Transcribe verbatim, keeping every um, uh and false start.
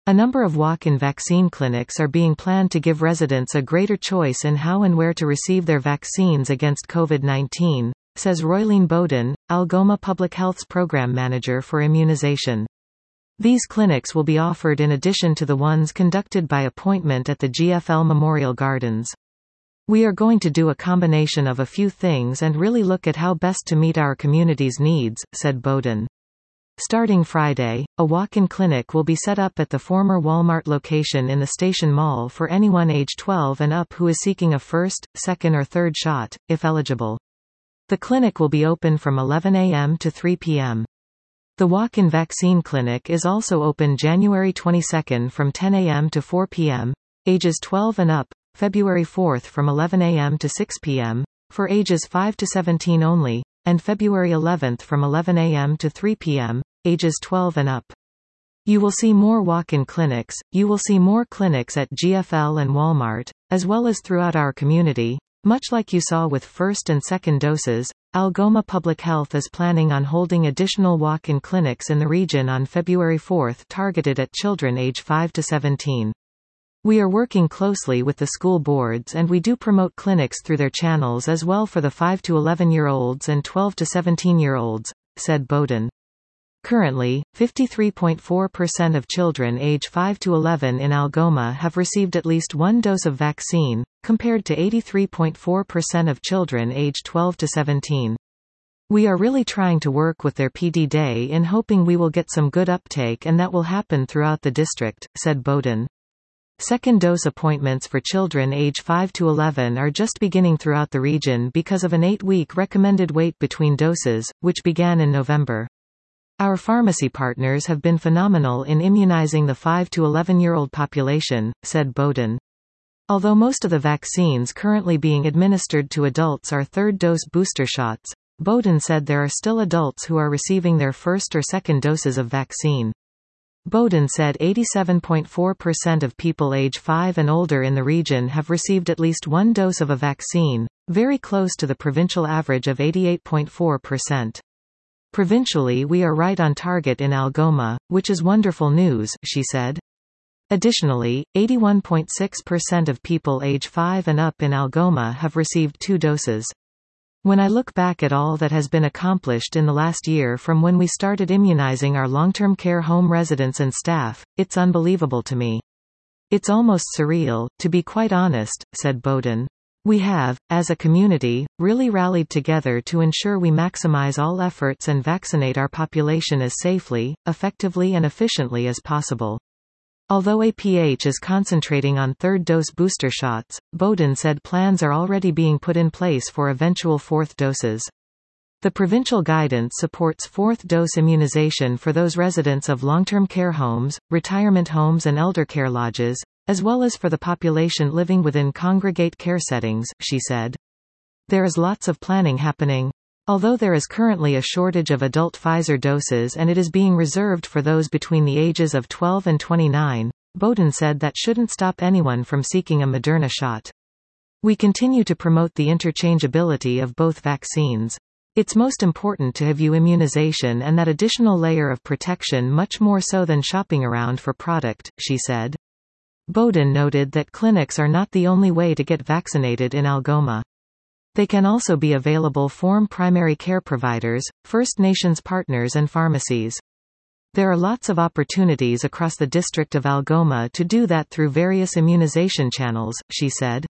A number of walk-in vaccine clinics are being planned to give residents a greater choice in how and where to receive their vaccines against COVID nineteen, says Roylene Bowden, Algoma Public Health's program manager for immunization. These clinics will be offered in addition to the ones conducted by appointment at the G F L Memorial Gardens. We are going to do a combination of a few things and really look at how best to meet our community's needs, said Bowden. Starting Friday, a walk-in clinic will be set up at the former Walmart location in the Station Mall for anyone age twelve and up who is seeking a first, second or third shot, if eligible. The clinic will be open from eleven a m to three p m The walk-in vaccine clinic is also open January twenty-second from ten a m to four p m, ages twelve and up, February fourth from eleven a m to six p m, for ages five to seventeen only, and February eleventh from eleven a m to three p m, ages twelve and up. You will see more walk-in clinics, you will see more clinics at G F L and Walmart, as well as throughout our community. Much like you saw with first and second doses, Algoma Public Health is planning on holding additional walk-in clinics in the region on February fourth targeted at children age five to seventeen. We are working closely with the school boards and we do promote clinics through their channels as well for the five to eleven-year-olds and twelve to seventeen-year-olds, said Bowden. Currently, fifty-three point four percent of children age five to eleven in Algoma have received at least one dose of vaccine, compared to eighty-three point four percent of children age twelve to seventeen. We are really trying to work with their P D Day in hoping we will get some good uptake and that will happen throughout the district, said Bowden. Second dose appointments for children age five to eleven are just beginning throughout the region because of an eight-week recommended wait between doses, which began in November. Our pharmacy partners have been phenomenal in immunizing the five to eleven-year-old population, said Bowden. Although most of the vaccines currently being administered to adults are third-dose booster shots, Bowden said there are still adults who are receiving their first or second doses of vaccine. Bowden said eighty-seven point four percent of people age five and older in the region have received at least one dose of a vaccine, very close to the provincial average of eighty-eight point four percent. Provincially we are right on target in Algoma, which is wonderful news, she said. Additionally, eighty-one point six percent of people age five and up in Algoma have received two doses. When I look back at all that has been accomplished in the last year from when we started immunizing our long-term care home residents and staff, it's unbelievable to me. It's almost surreal, to be quite honest, said Bowden. We have, as a community, really rallied together to ensure we maximize all efforts and vaccinate our population as safely, effectively and efficiently as possible. Although A P H is concentrating on third-dose booster shots, Bowden said plans are already being put in place for eventual fourth doses. The provincial guidance supports fourth-dose immunization for those residents of long-term care homes, retirement homes and elder care lodges, as well as for the population living within congregate care settings, she said. There is lots of planning happening. Although there is currently a shortage of adult Pfizer doses and it is being reserved for those between the ages of twelve and twenty-nine, Bowden said that shouldn't stop anyone from seeking a Moderna shot. We continue to promote the interchangeability of both vaccines. It's most important to have you immunization and that additional layer of protection much more so than shopping around for product, she said. Bowden noted that clinics are not the only way to get vaccinated in Algoma. They can also be available from primary care providers, First Nations partners and pharmacies. There are lots of opportunities across the district of Algoma to do that through various immunization channels, she said.